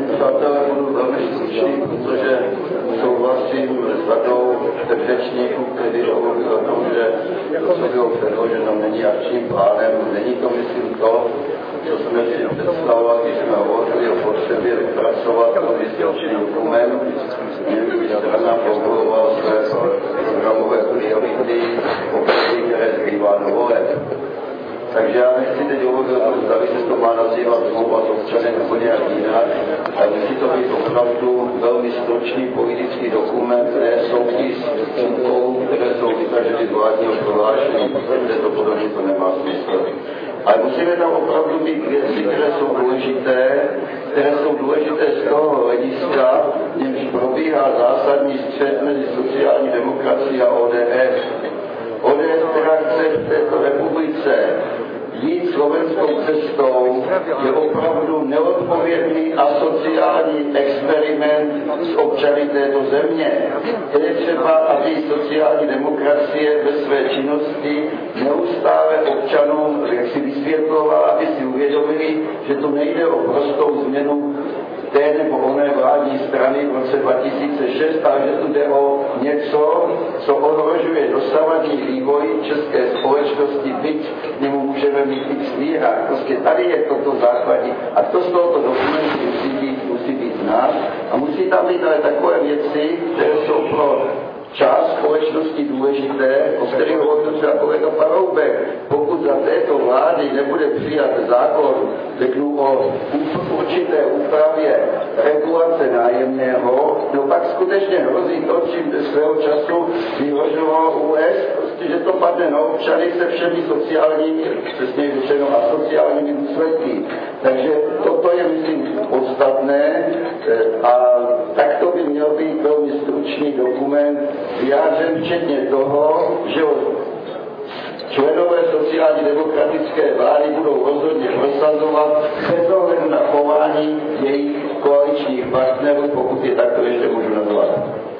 přátelé, budu velmi stručný, protože souhlasím s řadou předřečníků, kteří hovoří o tom, že to, co bylo předloženo, není akčním plánem, není to, myslím, to, co jsme si představovali, když jsme hovořili o potřebě vypracovat nový společný dokument, měli by strana formulovala své programové priority, které zbývá do voleb. Takže já nechci teď hovořit o tom, zda se to má nazývat smlouva s občanem nebo nějak jinak, ale musí to být opravdu velmi stručný politický dokument, ne soupis úkolů, které jsou vytaženy z vládního prohlášení, protože to podle mě to nemá smysl. Ale musíme tam opravdu mít věci, které jsou důležité z toho hlediska, v němž probíhá zásadní střet mezi sociální demokracií a ODS. ODS, která chce v této republice jít slovenskou cestou, je opravdu neodpovědný a sociální experiment s občany této země. Je třeba, aby sociální demokracie ve své činnosti neustále občanům jaksi vysvětlovala, aby si uvědomili, že tu nejde o prostou změnu té nebo oné vládní strany v roce 2006, ale že tu jde o něco, co ohrožuje dosavadní vývoj české společnosti, byť k němu můžeme mít x výhrad. Prostě tady je toto základní. A to z tohoto dokumentu musí být znát. A musí tam být ale takové věci, které jsou pro část společnosti důležité, o kterých hovořil třeba kolega Paroubek. Pokud za této vlády nebude přijat zákon, řeknu o určité úpravě regulace nájemného, no pak skutečně hrozí to, čím svého času vyhrožoval US, prostě, že to padne na občany se všemi sociálními, přesně řečeno asociálními důsledky. Takže toto je, myslím, podstatné a takto by měl být velmi stručný dokument, vyjádřen včetně toho, že členové sociálně demokratické vlády budou rozhodně prosazovat bez ohledu na chování jejich koaličních partnerů, pokud je takto ještě můžu nazvat.